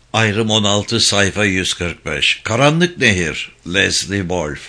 Ayrım 16 sayfa 145. Karanlık Nehir. Leslie Wolf.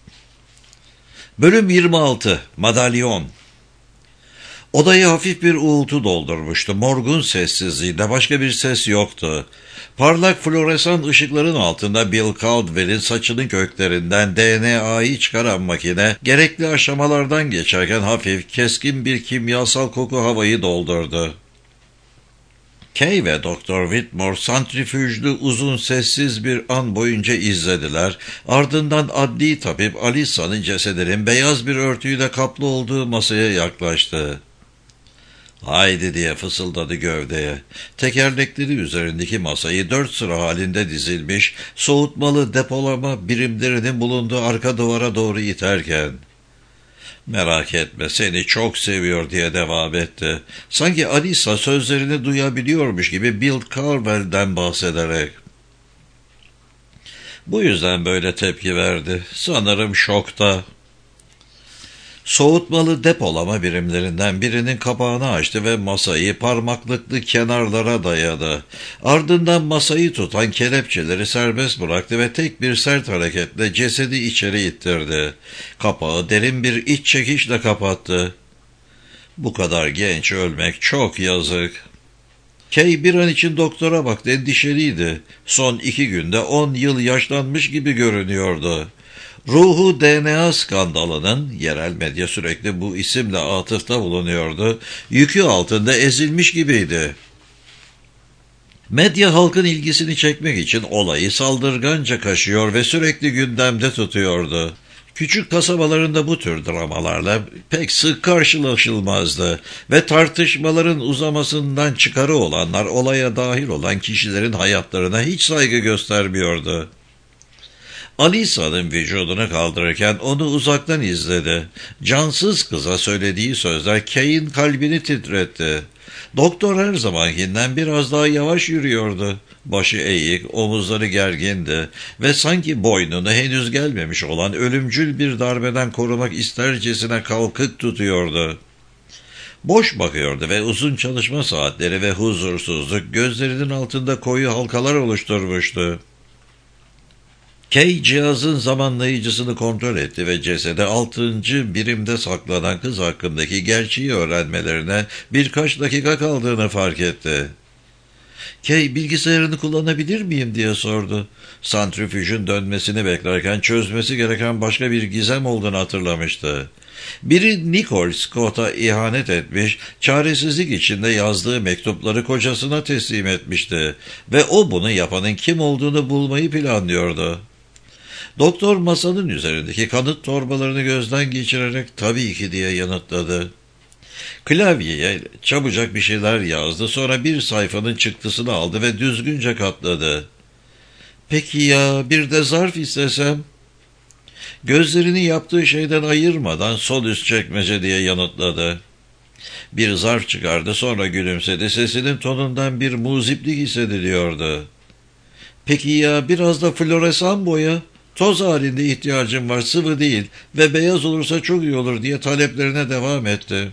Bölüm 26. Madalyon. Odayı hafif bir uğultu doldurmuştu. Morgun sessizliğinde başka bir ses yoktu. Parlak floresan ışıkların altında Bill Caldwell'in saçının köklerinden DNA'yı çıkaran makine gerekli aşamalardan geçerken hafif, keskin bir kimyasal koku havayı doldurdu. Kay ve Doktor Whitmore santrifüjlü uzun sessiz bir an boyunca izlediler. Ardından adli tabip Alisa'nın cesedinin beyaz bir örtüyle kaplı olduğu masaya yaklaştı. "Haydi" diye fısıldadı gövdeye. Tekerlekleri üzerindeki masayı 4 sıra halinde dizilmiş, soğutmalı depolama birimlerinin bulunduğu arka duvara doğru iterken, "Merak etme, seni çok seviyor" diye devam etti. Sanki Alisa sözlerini duyabiliyormuş gibi Bill Caldwell'den bahsederek. "Bu yüzden böyle tepki verdi. Sanırım şokta." Soğutmalı depolama birimlerinden birinin kapağını açtı ve masayı parmaklıklı kenarlara dayadı. Ardından masayı tutan kelepçeleri serbest bıraktı ve tek bir sert hareketle cesedi içeri ittirdi. Kapağı derin bir iç çekişle kapattı. Bu kadar genç ölmek çok yazık. Kay bir an için doktora baktı, endişeliydi. Son 2 günde 10 yıl yaşlanmış gibi görünüyordu. Ruhu DNA skandalının, yerel medya sürekli bu isimle atıfta bulunuyordu, yükü altında ezilmiş gibiydi. Medya halkın ilgisini çekmek için olayı saldırganca kaşıyor ve sürekli gündemde tutuyordu. Küçük kasabalarında bu tür dramalarla pek sık karşılaşılmazdı ve tartışmaların uzamasından çıkarı olanlar olaya dahil olan kişilerin hayatlarına hiç saygı göstermiyordu. Alisa'nın vücudunu kaldırırken onu uzaktan izledi. Cansız kıza söylediği sözler Kay'in kalbini titretti. Doktor her zamankinden biraz daha yavaş yürüyordu. Başı eğik, omuzları gergindi ve sanki boynunu henüz gelmemiş olan ölümcül bir darbeden korumak istercesine kalkık tutuyordu. Boş bakıyordu ve uzun çalışma saatleri ve huzursuzluk gözlerinin altında koyu halkalar oluşturmuştu. Kay cihazın zamanlayıcısını kontrol etti ve cesede 6. birimde saklanan kız hakkındaki gerçeği öğrenmelerine birkaç dakika kaldığını fark etti. "Kay, bilgisayarını kullanabilir miyim?" diye sordu. Santrifüjün dönmesini beklerken çözmesi gereken başka bir gizem olduğunu hatırlamıştı. Biri Nicole Scott'a ihanet etmiş, çaresizlik içinde yazdığı mektupları kocasına teslim etmişti ve o bunu yapanın kim olduğunu bulmayı planlıyordu. Doktor masanın üzerindeki kanıt torbalarını gözden geçirerek "Tabii ki" diye yanıtladı. Klavyeye çabucak bir şeyler yazdı, sonra bir sayfanın çıktısını aldı ve düzgünce katladı. "Peki ya bir de zarf istesem?" Gözlerini yaptığı şeyden ayırmadan "Sol üst çekmece" diye yanıtladı. Bir zarf çıkardı, sonra gülümsedi. Sesinin tonundan bir muziplik hissediliyordu. "Peki ya biraz da floresan boya? Toz halinde ihtiyacım var, sıvı değil ve beyaz olursa çok iyi olur" diye taleplerine devam etti.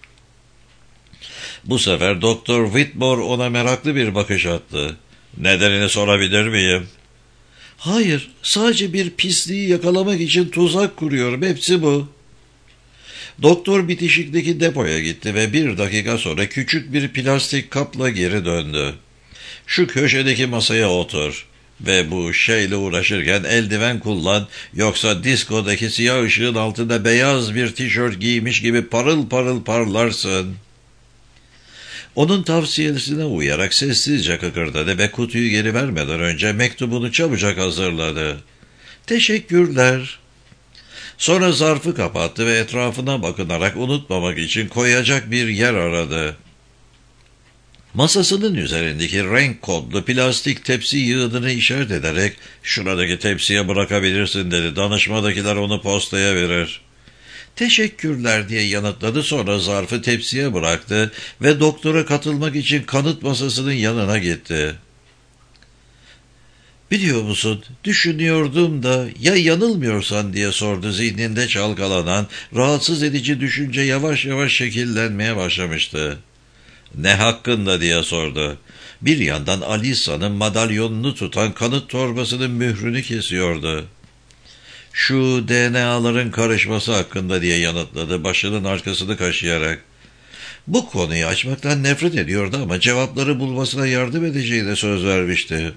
Bu sefer Doktor Whitmore ona meraklı bir bakış attı. "Nedenini sorabilir miyim?" "Hayır, sadece bir pisliği yakalamak için tuzak kuruyorum, hepsi bu." Doktor bitişikteki depoya gitti ve 1 dakika sonra küçük bir plastik kapla geri döndü. "Şu köşedeki masaya otur ve bu şeyle uğraşırken eldiven kullan, yoksa diskodaki siyah ışığın altında beyaz bir tişört giymiş gibi parıl parıl parlarsın." Onun tavsiyesine uyarak sessizce kıkırdadı ve kutuyu geri vermeden önce mektubunu çabucak hazırladı. "Teşekkürler." Sonra zarfı kapattı ve etrafına bakınarak unutmamak için koyacak bir yer aradı. Masasının üzerindeki renk kodlu plastik tepsi yığınını işaret ederek "Şuradaki tepsiye bırakabilirsin" dedi. "Danışmadakiler onu postaya verir." "Teşekkürler" diye yanıtladı, sonra zarfı tepsiye bıraktı ve doktora katılmak için kanıt masasının yanına gitti. "Biliyor musun, düşünüyordum da ya yanılmıyorsan" diye sordu. Zihninde çalkalanan, rahatsız edici düşünce yavaş yavaş şekillenmeye başlamıştı. Ne hakkında diye sordu. Bir yandan Alisa'nın madalyonunu tutan kanıt torbasının mührünü kesiyordu. Şu DNA'ların karışması hakkında diye yanıtladı, başının arkasını kaşıyarak. Bu konuyu açmaktan nefret ediyordu ama cevapları bulmasına yardım edeceğine söz vermişti.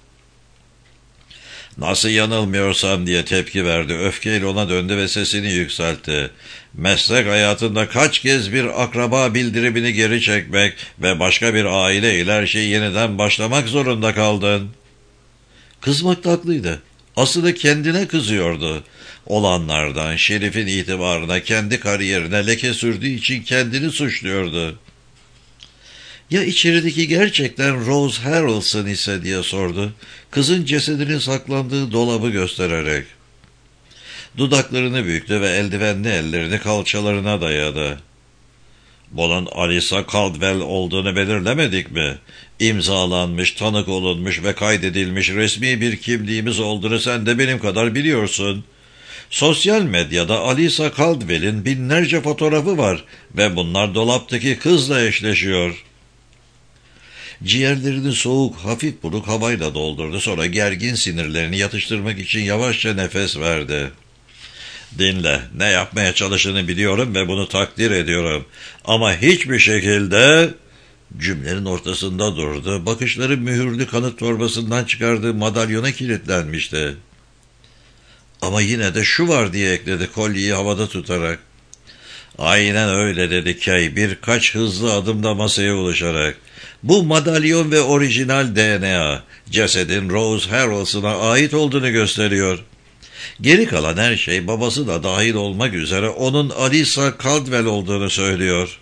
Nasıl yanılmıyorsam diye tepki verdi. Öfkeyle ona döndü ve sesini yükseltti. Meslek hayatında kaç kez bir akraba bildirimini geri çekmek ve başka bir aile ile her şeyi yeniden başlamak zorunda kaldın. Kızmakta haklıydı. Aslında kendine kızıyordu. Olanlardan, Şerif'in itibarına, kendi kariyerine leke sürdüğü için kendini suçluyordu. Ya içerideki gerçekten Rose Harrelson ise diye sordu. Kızın cesedinin saklandığı dolabı göstererek. Dudaklarını büktü ve eldivenli ellerini kalçalarına dayadı. Bunun Alisa Caldwell olduğunu belirlemedik mi? İmzalanmış, tanık olunmuş ve kaydedilmiş resmi bir kimliğimiz olduğunu sen de benim kadar biliyorsun. Sosyal medyada Alisa Caldwell'in binlerce fotoğrafı var ve bunlar dolaptaki kızla eşleşiyor. Ciğerlerini soğuk, hafif buruk havayla doldurdu. Sonra gergin sinirlerini yatıştırmak için yavaşça nefes verdi. Dinle, ne yapmaya çalıştığını biliyorum ve bunu takdir ediyorum. Ama hiçbir şekilde... Cümlenin ortasında durdu. Bakışları mühürlü kanıt torbasından çıkardığı madalyona kilitlenmişti. Ama yine de şu var diye ekledi kolyeyi havada tutarak. Aynen öyle dedi Kay birkaç hızlı adımda masaya ulaşarak. Bu madalyon ve orijinal DNA cesedin Rose Harrelson'a ait olduğunu gösteriyor. Geri kalan her şey babası da dahil olmak üzere onun Alisa Caldwell olduğunu söylüyor.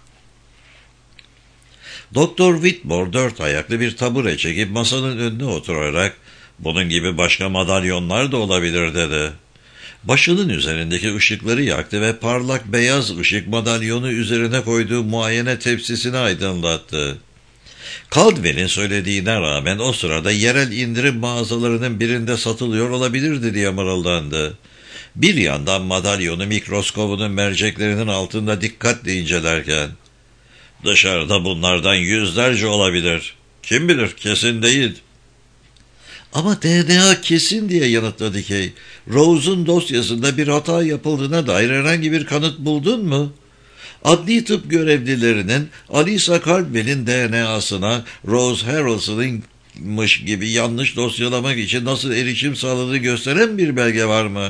Doktor Whitmore dört ayaklı bir tabure çekip masanın önüne oturarak bunun gibi başka madalyonlar da olabilir dedi. Başının üzerindeki ışıkları yaktı ve parlak beyaz ışık madalyonu üzerine koyduğu muayene tepsisini aydınlattı. Caldwell'in söylediğine rağmen o sırada yerel indirim mağazalarının birinde satılıyor olabilirdi diye mırıldandı. Bir yandan madalyonu mikroskobunun merceklerinin altında dikkatle incelerken, dışarıda bunlardan yüzlerce olabilir. Kim bilir, kesin değil. Ama DNA kesin diye yanıtladı Kay. Rose'un dosyasında bir hata yapıldığına dair herhangi bir kanıt buldun mu? Adli tıp görevlilerinin Alisa Caldwell'in DNA'sına Rose Harrelson'ınmış gibi yanlış dosyalamak için nasıl erişim sağladığı gösteren bir belge var mı?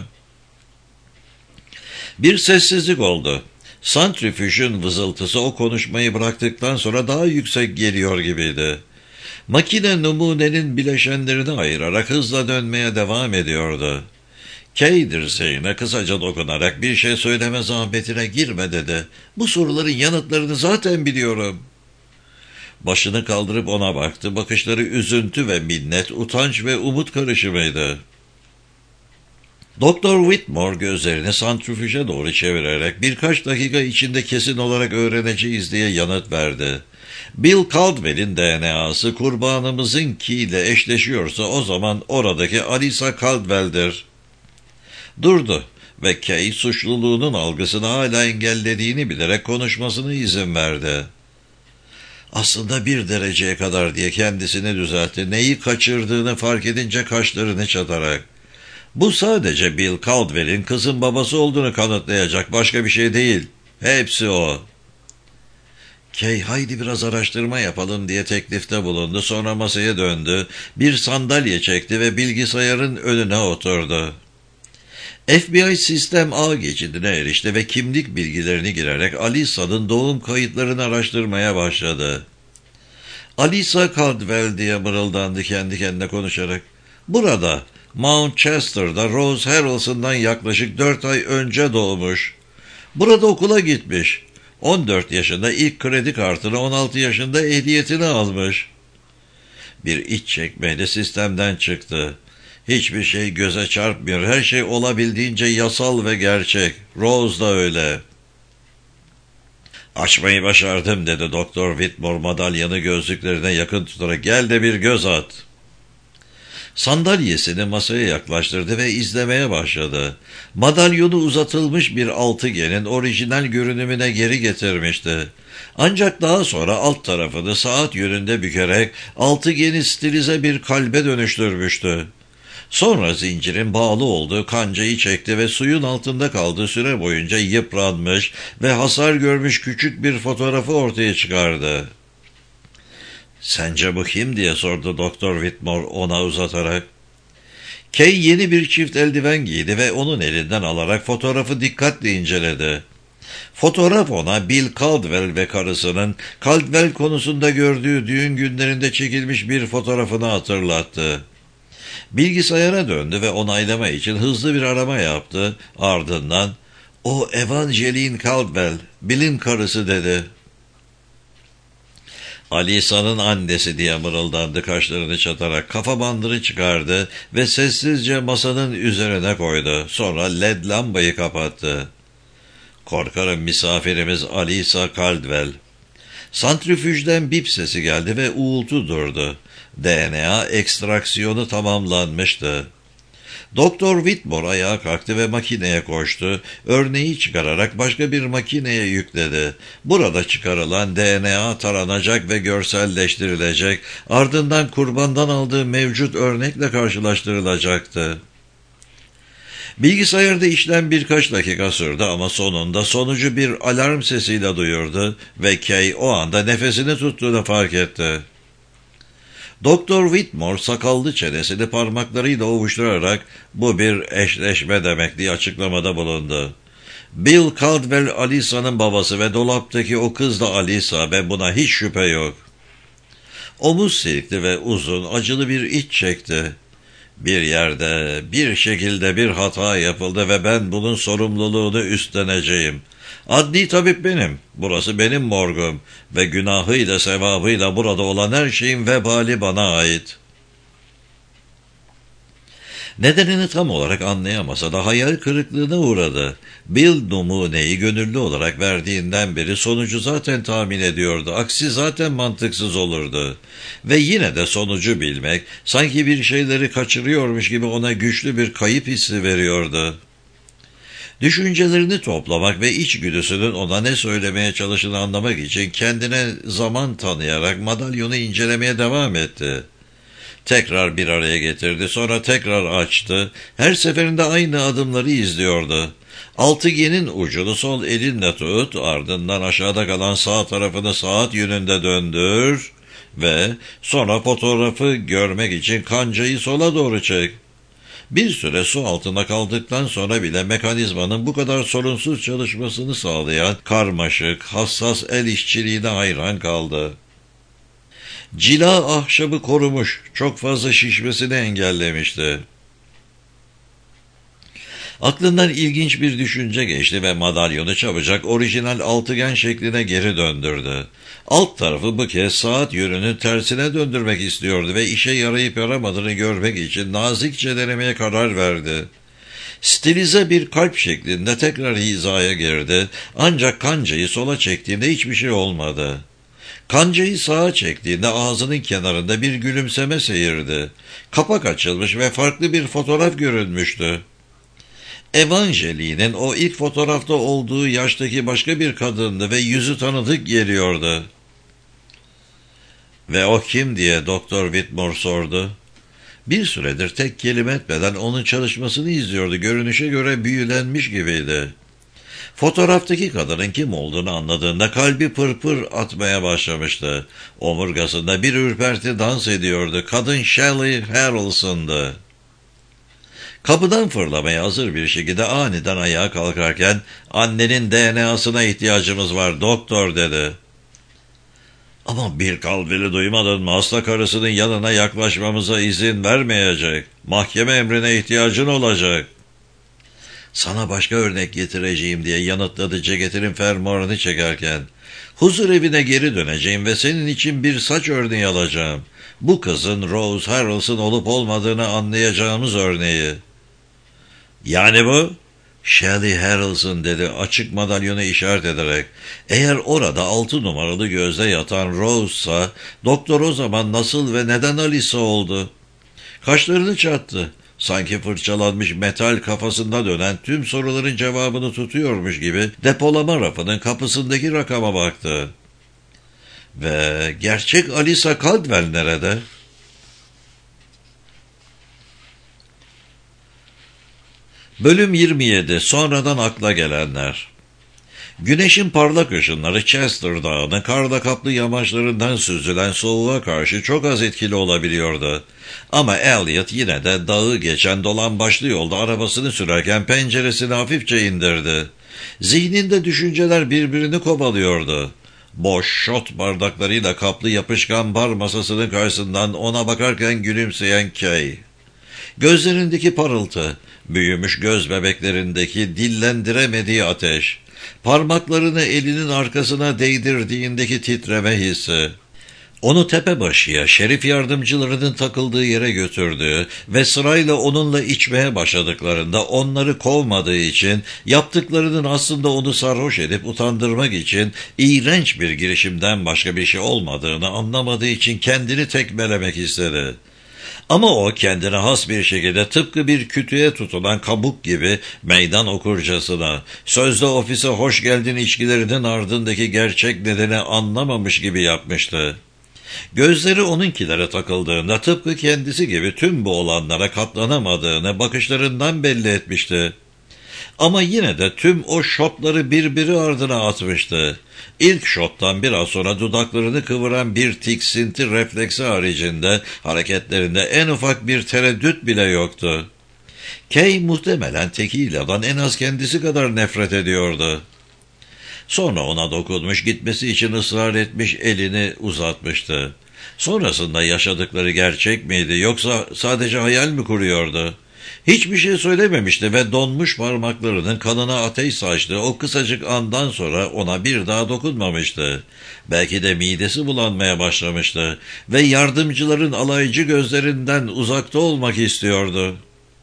Bir sessizlik oldu. Santrifüjün vızıltısı o konuşmayı bıraktıktan sonra daha yüksek geliyor gibiydi. Makine numunenin bileşenlerini ayırarak hızla dönmeye devam ediyordu. Kay dirseğine kısaca dokunarak bir şey söyleme zahmetine girme dedi. Bu soruların yanıtlarını zaten biliyorum. Başını kaldırıp ona baktı. Bakışları üzüntü ve minnet, utanç ve umut karışımıydı. Doktor Whitmore gözlerini santrifüje doğru çevirerek birkaç dakika içinde kesin olarak öğreneceğiz diye yanıt verdi. Bill Caldwell'in DNA'sı kurbanımızınkiyle eşleşiyorsa o zaman oradaki Alisa Caldwell'dir. Durdu ve Kay suçluluğunun algısını hala engellediğini bilerek konuşmasına izin verdi. Aslında bir dereceye kadar diye kendisini düzeltti. Neyi kaçırdığını fark edince kaşlarını çatarak. Bu sadece Bill Caldwell'in kızın babası olduğunu kanıtlayacak başka bir şey değil. Hepsi o. Kay haydi biraz araştırma yapalım diye teklifte bulundu. Sonra masaya döndü. Bir sandalye çekti ve bilgisayarın önüne oturdu. FBI sistem ağ geçidine erişti ve kimlik bilgilerini girerek Alisa'nın doğum kayıtlarını araştırmaya başladı. Alisa Caldwell diye mırıldandı kendi kendine konuşarak. Burada, Mount Chester'da Rose Harrelson'dan yaklaşık 4 ay önce doğmuş. Burada okula gitmiş. 14 yaşında ilk kredi kartını, 16 yaşında ehliyetini almış. Bir iç çekmeyle sistemden çıktı. Hiçbir şey göze çarpmıyor. Her şey olabildiğince yasal ve gerçek. Rose da öyle. Açmayı başardım dedi Doktor Whitmore madalyanı gözlüklerine yakın tutarak. Gel de bir göz at. Sandalyesini masaya yaklaştırdı ve izlemeye başladı. Madalyonu uzatılmış bir altıgenin orijinal görünümüne geri getirmişti. Ancak daha sonra alt tarafını saat yönünde bükerek altıgeni stilize bir kalbe dönüştürmüştü. Sonra zincirin bağlı olduğu kancayı çekti ve suyun altında kaldığı süre boyunca yıpranmış ve hasar görmüş küçük bir fotoğrafı ortaya çıkardı. "Sence bu kim?" diye sordu Doktor Whitmore ona uzatarak. Kay yeni bir çift eldiven giydi ve onun elinden alarak fotoğrafı dikkatle inceledi. Fotoğraf ona Bill Caldwell ve karısının Caldwell konusunda gördüğü düğün günlerinde çekilmiş bir fotoğrafını hatırlattı. Bilgisayara döndü ve onaylama için hızlı bir arama yaptı. Ardından "O Evangeline Caldwell, Bill'in karısı" dedi. "Alisa'nın annesi" diye mırıldandı kaşlarını çatarak. Kafa bandını çıkardı ve sessizce masanın üzerine koydu. Sonra led lambayı kapattı. "Korkarım misafirimiz Alisa Caldwell." Santrifüjden bip sesi geldi ve uğultu durdu. DNA ekstraksiyonu tamamlanmıştı. Doktor Whitmore ayağa kalktı ve makineye koştu. Örneği çıkararak başka bir makineye yükledi. Burada çıkarılan DNA taranacak ve görselleştirilecek, ardından kurbandan aldığı mevcut örnekle karşılaştırılacaktı. Bilgisayarda işlem birkaç dakika sürdü ama sonunda sonucu bir alarm sesiyle duyurdu ve Kay o anda nefesini tuttuğunu fark etti. Doktor Whitmore sakallı çenesini parmaklarıyla ovuşturarak "Bu bir eşleşme demek" diye açıklamada bulundu. Bill Caldwell Alisa'nın babası ve dolaptaki o kız da Alisa ve buna hiç şüphe yok. Omuz silkti ve uzun, acılı bir iç çekti. "Bir yerde, bir şekilde bir hata yapıldı ve ben bunun sorumluluğunu üstleneceğim. Adli tabip benim, burası benim morgum ve günahıyla sevabıyla burada olan her şeyin vebali bana ait." Nedenini tam olarak anlayamasa da hayal kırıklığına uğradı. Bill numuneyi gönüllü olarak verdiğinden beri sonucu zaten tahmin ediyordu. Aksi zaten mantıksız olurdu. Ve yine de sonucu bilmek, sanki bir şeyleri kaçırıyormuş gibi ona güçlü bir kayıp hissi veriyordu. Düşüncelerini toplamak ve içgüdüsünün ona ne söylemeye çalıştığını anlamak için kendine zaman tanıyarak madalyonu incelemeye devam etti. Tekrar bir araya getirdi, sonra tekrar açtı. Her seferinde aynı adımları izliyordu. Altıgenin ucunu sol elinle tut, ardından aşağıda kalan sağ tarafını saat yönünde döndür ve sonra fotoğrafı görmek için kancayı sola doğru çek. Bir süre su altında kaldıktan sonra bile mekanizmanın bu kadar sorunsuz çalışmasını sağlayan karmaşık, hassas el işçiliğine hayran kaldı. Cila ahşabı korumuş, çok fazla şişmesini engellemişti. Aklından ilginç bir düşünce geçti ve madalyonu çabucak orijinal altıgen şekline geri döndürdü. Alt tarafı bu kez saat yönünün tersine döndürmek istiyordu ve işe yarayıp yaramadığını görmek için nazikçe denemeye karar verdi. Stilize bir kalp şeklinde tekrar hizaya girdi, ancak kancayı sola çektiğinde hiçbir şey olmadı. Kancayı sağa çektiğinde ağzının kenarında bir gülümseme seyirdi. Kapak açılmış ve farklı bir fotoğraf görünmüştü. Evangeline'in o ilk fotoğrafta olduğu yaştaki başka bir kadındı ve yüzü tanıdık geliyordu. "Ve o kim?" diye Doktor Whitmore sordu. Bir süredir tek kelime etmeden onun çalışmasını izliyordu. Görünüşe göre büyülenmiş gibiydi. Fotoğraftaki kadının kim olduğunu anladığında kalbi pırpır atmaya başlamıştı. Omurgasında bir ürperti dans ediyordu. Kadın Shelley Harrelson'dı. Kapıdan fırlamaya hazır bir şekilde aniden ayağa kalkarken "Annenin DNA'sına ihtiyacımız var doktor" dedi. "Ama bir Caldwell'i duymadın mı? Hasta karısının yanına yaklaşmamıza izin vermeyecek. Mahkeme emrine ihtiyacın olacak." "Sana başka örnek getireceğim" diye yanıtladı ceketinin fermuarını çekerken. "Huzur evine geri döneceğim ve senin için bir saç örneği alacağım. Bu kızın Rose Harrelson olup olmadığını anlayacağımız örneği." "Yani bu?" "Shelley Harrelson" dedi açık madalyonu işaret ederek. "Eğer orada 6 numaralı gözde yatan Rose'sa, doktor o zaman nasıl ve neden Alisa oldu?" Kaşlarını çattı. Sanki fırçalanmış metal kafasında dönen tüm soruların cevabını tutuyormuş gibi depolama rafının kapısındaki rakama baktı. Ve gerçek Alisa Caldwell nerede? Bölüm 27. Sonradan akla gelenler. Güneşin parlak ışınları Chester Dağı'nın karla kaplı yamaçlarından süzülen soğuğa karşı çok az etkili olabiliyordu. Ama Elliot yine de dağı geçen dolambaçlı yolda arabasını sürerken penceresini hafifçe indirdi. Zihninde düşünceler birbirini kovalıyordu. Boş şot bardaklarıyla kaplı yapışkan bar masasının karşısından ona bakarken gülümseyen Kay. Gözlerindeki parıltı, büyümüş göz bebeklerindeki dillendiremediği ateş, parmaklarını elinin arkasına değdirdiğindeki titreme hissi, onu tepebaşıya, şerif yardımcılarının takıldığı yere götürdüğü ve sırayla onunla içmeye başladıklarında onları kovmadığı için, yaptıklarının aslında onu sarhoş edip utandırmak için iğrenç bir girişimden başka bir şey olmadığını anlamadığı için kendini tekmelemek istedi. Ama o kendine has bir şekilde tıpkı bir kütüğe tutulan kabuk gibi meydan okurcasına, sözde ofise hoş geldin içkilerinin ardındaki gerçek nedeni anlamamış gibi yapmıştı. Gözleri onunkilere takıldığında tıpkı kendisi gibi tüm bu olanlara katlanamadığını bakışlarından belli etmişti. Ama yine de tüm o şotları birbiri ardına atmıştı. İlk şottan biraz sonra dudaklarını kıvıran bir tiksinti refleksi haricinde hareketlerinde en ufak bir tereddüt bile yoktu. Kay muhtemelen Tequila'dan en az kendisi kadar nefret ediyordu. Sonra ona dokunmuş, gitmesi için ısrar etmiş, elini uzatmıştı. Sonrasında yaşadıkları gerçek miydi yoksa sadece hayal mi kuruyordu? Hiçbir şey söylememişti ve donmuş parmaklarının kanına ateş saçtığı o kısacık andan sonra ona bir daha dokunmamıştı. Belki de midesi bulanmaya başlamıştı ve yardımcıların alaycı gözlerinden uzakta olmak istiyordu.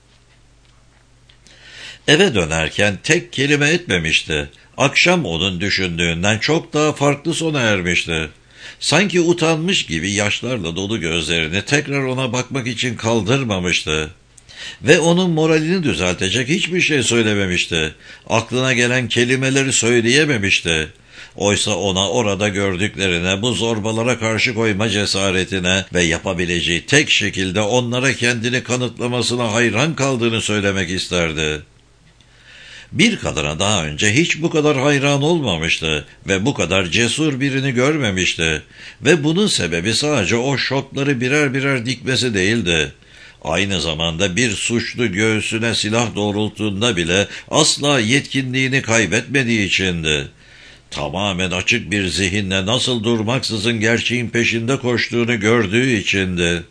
Eve dönerken tek kelime etmemişti. Akşam onun düşündüğünden çok daha farklı sona ermişti. Sanki utanmış gibi yaşlarla dolu gözlerini tekrar ona bakmak için kaldırmamıştı. Ve onun moralini düzeltecek hiçbir şey söylememişti. Aklına gelen kelimeleri söyleyememişti. Oysa ona orada gördüklerine, bu zorbalara karşı koyma cesaretine ve yapabileceği tek şekilde onlara kendini kanıtlamasına hayran kaldığını söylemek isterdi. Bir kadına daha önce hiç bu kadar hayran olmamıştı ve bu kadar cesur birini görmemişti. Ve bunun sebebi sadece o şotları birer birer dikmesi değildi. Aynı zamanda bir suçlu göğsüne silah doğrulttuğunda bile asla yetkinliğini kaybetmediği içindi. Tamamen açık bir zihinle nasıl durmaksızın gerçeğin peşinde koştuğunu gördüğü içindi.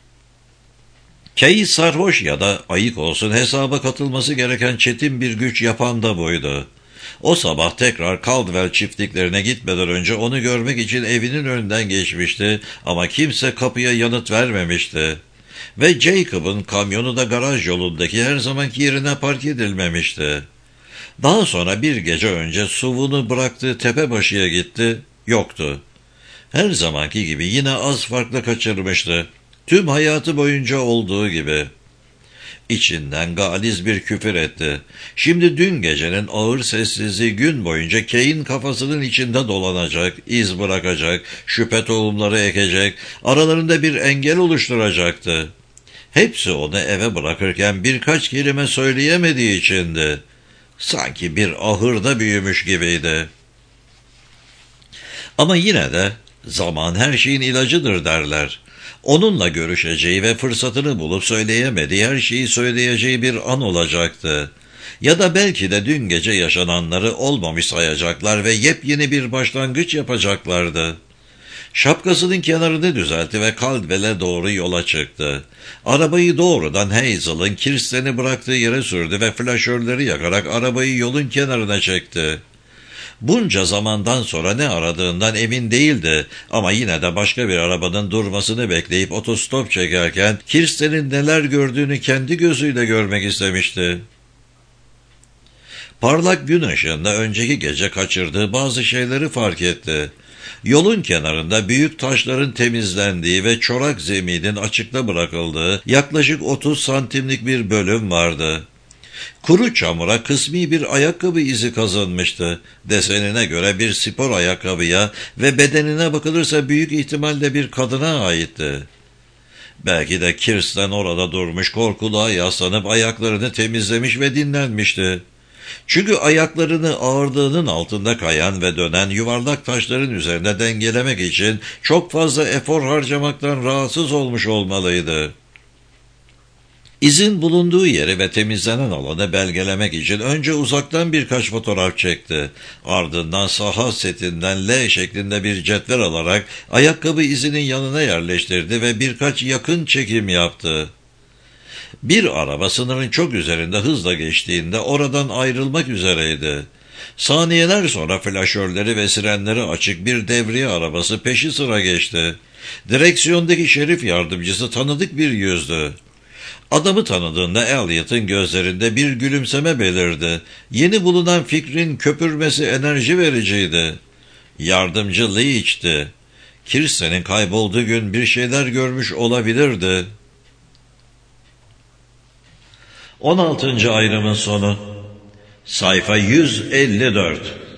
Kay sarhoş ya da ayık olsun hesaba katılması gereken çetin bir güç yapan da buydu. O sabah tekrar Caldwell çiftliklerine gitmeden önce onu görmek için evinin önünden geçmişti ama kimse kapıya yanıt vermemişti. Ve Jacob'un kamyonu da garaj yolundaki her zamanki yerine park edilmemişti. Daha sonra bir gece önce SUV'unu bıraktığı tepebaşıya gitti, yoktu. Her zamanki gibi yine az farklı kaçırmıştı. Tüm hayatı boyunca olduğu gibi. İçinden galiz bir küfür etti. Şimdi dün gecenin ağır sessizliği gün boyunca Kay'in kafasının içinde dolanacak, iz bırakacak, şüphe tohumları ekecek, aralarında bir engel oluşturacaktı. Hepsi onu eve bırakırken birkaç kelime söyleyemediği içindi. Sanki bir ahırda büyümüş gibiydi. Ama yine de zaman her şeyin ilacıdır derler. Onunla görüşeceği ve fırsatını bulup söyleyemediği her şeyi söyleyeceği bir an olacaktı. Ya da belki de dün gece yaşananları olmamış sayacaklar ve yepyeni bir başlangıç yapacaklardı. Şapkasının kenarını düzeltti ve Caldwell'e doğru yola çıktı. Arabayı doğrudan Hazel'ın Kirsten'i bıraktığı yere sürdü ve flaşörleri yakarak arabayı yolun kenarına çekti. Bunca zamandan sonra ne aradığından emin değildi ama yine de başka bir arabanın durmasını bekleyip otostop çekerken Kirsten'in neler gördüğünü kendi gözüyle görmek istemişti. Parlak gün ışığında önceki gece kaçırdığı bazı şeyleri fark etti. Yolun kenarında büyük taşların temizlendiği ve çorak zeminin açıkta bırakıldığı yaklaşık 30 santimlik bir bölüm vardı. Kuru çamura kısmi bir ayakkabı izi kazınmıştı. Desenine göre bir spor ayakkabıya ve bedenine bakılırsa büyük ihtimalle bir kadına aitti. Belki de Kirsten orada durmuş, korkuluğa yaslanıp ayaklarını temizlemiş ve dinlenmişti. Çünkü ayaklarını ağırlığının altında kayan ve dönen yuvarlak taşların üzerinde dengelemek için çok fazla efor harcamaktan rahatsız olmuş olmalıydı. İzin bulunduğu yeri ve temizlenen alanı belgelemek için önce uzaktan birkaç fotoğraf çekti. Ardından saha setinden L şeklinde bir cetvel alarak ayakkabı izinin yanına yerleştirdi ve birkaç yakın çekim yaptı. Bir araba sınırın çok üzerinde hızla geçtiğinde oradan ayrılmak üzereydi. Saniyeler sonra flaşörleri ve sirenleri açık bir devriye arabası peşi sıra geçti. Direksiyondaki şerif yardımcısı tanıdık bir yüzdü. Adamı tanıdığında Elliot'ın gözlerinde bir gülümseme belirdi. Yeni bulunan fikrin köpürmesi enerji vericiydi. Yardımcı Leach'ti. Kirsten'in kaybolduğu gün bir şeyler görmüş olabilirdi. 16. ayrımın sonu. Sayfa 154.